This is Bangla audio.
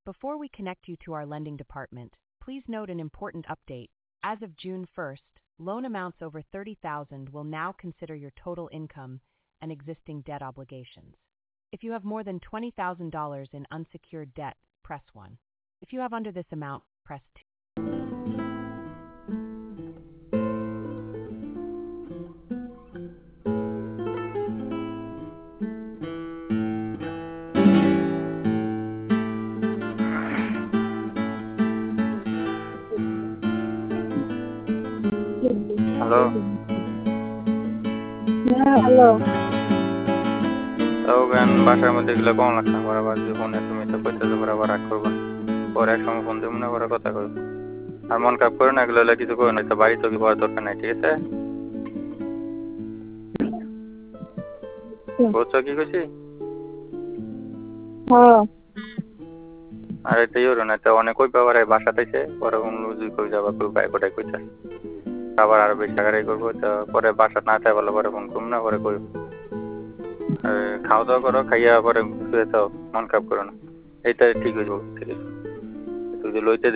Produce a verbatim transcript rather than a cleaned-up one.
Before we connect you to our lending department, please note an important update. As of June first, loan amounts over thirty thousand will now consider your total income and existing debt obligations. If you have more than twenty thousand dollars in unsecured debt, press one. If you have under this amount, press two. Hello. হ্যাঁ, হ্যালো। তাও কেন বাসার মধ্যে গেলে কম লাগছে না বরাবর যে ফোনে তুমি তো কইতেছো বরাবর রাগ করবো না পরে এক সময় ফোন দেবো না পরে কথা কইবো আর মন খারাপ করে না এগুলো হলে কিছু করো না তো বাড়ি তো কি পড়ার দরকার নাই ঠিক আছে বুঝছো কি কইছি হ্যাঁ আর এটা ইউরো না তো অনেক কই পাবার বাসা থেকে পরে অন্য দুই কই যাবা কই বাইক ওটাই কইতে আবার আরো বেশি টাকারই করবো তো পরে বাসা না চাই ভালো পরে ফোন করবো না পরে কই খাওয়া দাওয়া করো খাইয়া পরে শুয়ে থাও মন খারাপ করো না এইটা ঠিক হয়ে যাবো তুই যে লইতে